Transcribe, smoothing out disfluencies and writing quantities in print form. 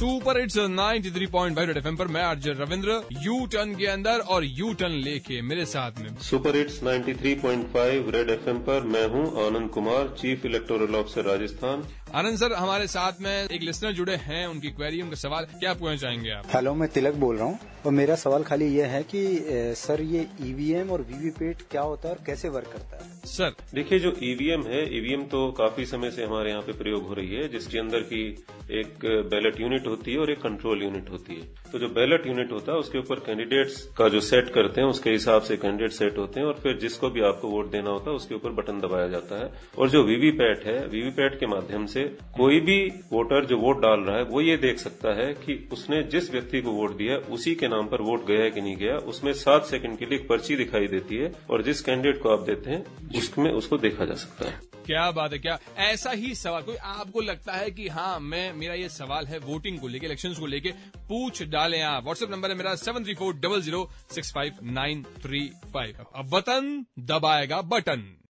Super hits 93.5 red FM पर मैं RJ Ravindra U turn के अंदर और यू टर्न लेके मेरे साथ में सुपर हिट्स 93.5 रेड एफएम पर मैं हूं Anand Kumar, chief electoral officer Rajasthan. Anand sir, हमारे साथ में एक लिसनर जुड़े हैं, उनकी क्वेरी, उनका सवाल क्या पूछना चाहेंगे आप? हेलो, मैं तिलक बोल रहा हूँ और मेरा सवाल खाली ये है कि सर ये ईवीएम और वीवीपैट क्या होता है और कैसे वर्क करता है? सर देखिए, जो ईवीएम है, ईवीएम तो काफी समय से हमारे यहाँ पे प्रयोग हो रही है, जिसके अंदर की एक बैलेट यूनिट होती है और एक कंट्रोल यूनिट होती है। तो जो बैलेट यूनिट होता है उसके ऊपर कैंडिडेट्स का जो सेट करते हैं उसके हिसाब से कैंडिडेट सेट होते हैं और फिर जिसको भी आपको वोट देना होता है उसके ऊपर बटन दबाया जाता है। और जो वीवीपैट है, वीवीपैट के माध्यम से कोई भी वोटर जो वोट डाल रहा है वो ये देख सकता है कि उसने जिस व्यक्ति को वोट दिया उसी के नाम पर वोट गया है कि नहीं गया। उसमें 7 सेकंड के लिए एक पर्ची दिखाई देती है और जिस कैंडिडेट को आप देते हैं उसमें उसको देखा जा सकता है। क्या बात है! क्या ऐसा ही सवाल कोई आपको लगता है कि हाँ, मेरा ये सवाल है वोटिंग को लेके, इलेक्शंस को लेके, पूछ डालें आप। व्हाट्सएप नंबर है मेरा 7340065935। अब बटन दबाएगा बटन।